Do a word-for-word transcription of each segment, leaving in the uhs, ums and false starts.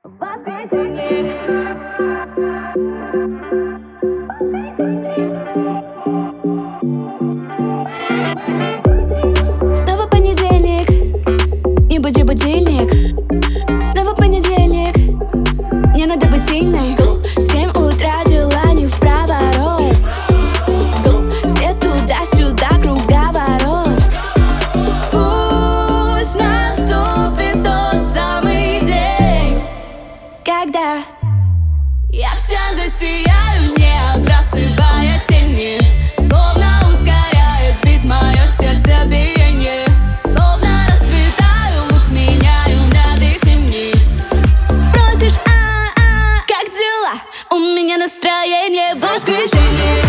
Воскресенье. Снова понедельник, не буди будильник. Снова понедельник, мне надо быть сильной. Семь утра, дела не в проворот. Все туда-сюда, круговорот. Пусть наступит тот самый день, когда я вся засияю, не отбрасывая тени. Словно ускоряет бит мое сердцебиение. Словно расцветаю, лук меняю на весенний. Спросишь, а-а, как дела? У меня настроение в воскресенье.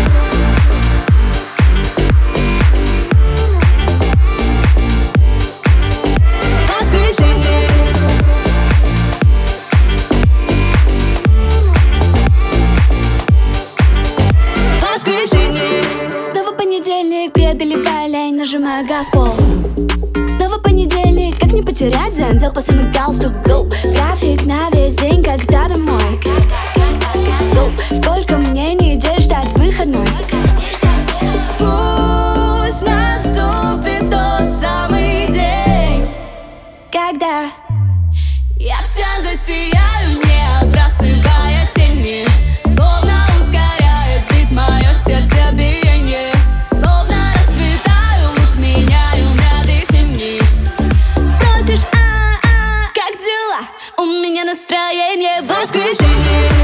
Преодолевая лень, нажимая газ в пол. Снова понедельник, как не потерять дзен? Дел по самый галстук, go. График на весь день, когда домой, go. Сколько мне недель ждать выходной? Пусть наступит тот самый день, когда я вся засияю, не отбрасывая тени. Словно ускоряет бит мое сердцебиение. Настроение в воскресенье.